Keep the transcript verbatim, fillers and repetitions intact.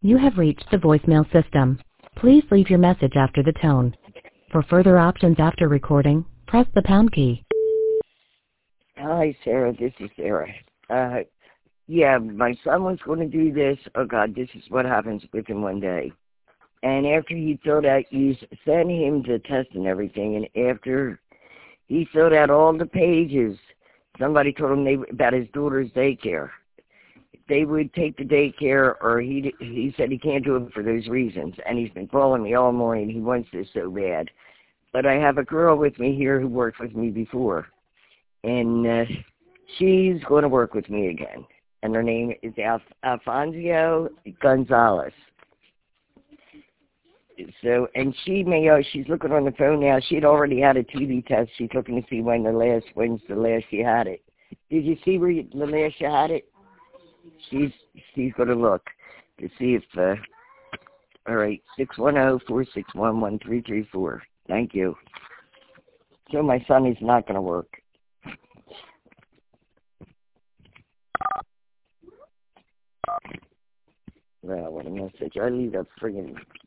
You have reached the voicemail system. Please leave your message after the tone. For further options after recording, press the pound key. Hi, Sarah. This is Sarah. Uh, yeah, my son was going to do this. Oh, God, this is what happens with him one day. And after he filled out, you sent him the test and everything, and after he filled out all the pages, somebody told him they, about his daughter's daycare. They would take the daycare, or he he said he can't do it for those reasons. And he's been calling me all morning. He wants this so bad. But I have a girl with me here who worked with me before. And uh, she's going to work with me again. And her name is Alf- Alfonso Gonzalez. So, and she may, uh, she's looking on the phone now. She'd already had a T B test. She's looking to see when the last, when's the last she had it. Did you see where you, the last you had it? She's she's going to look to see if, uh, all right, six one zero, four six one, one three three four. Thank you. So my son is not going to work. Well, what a message. I leave that friggin'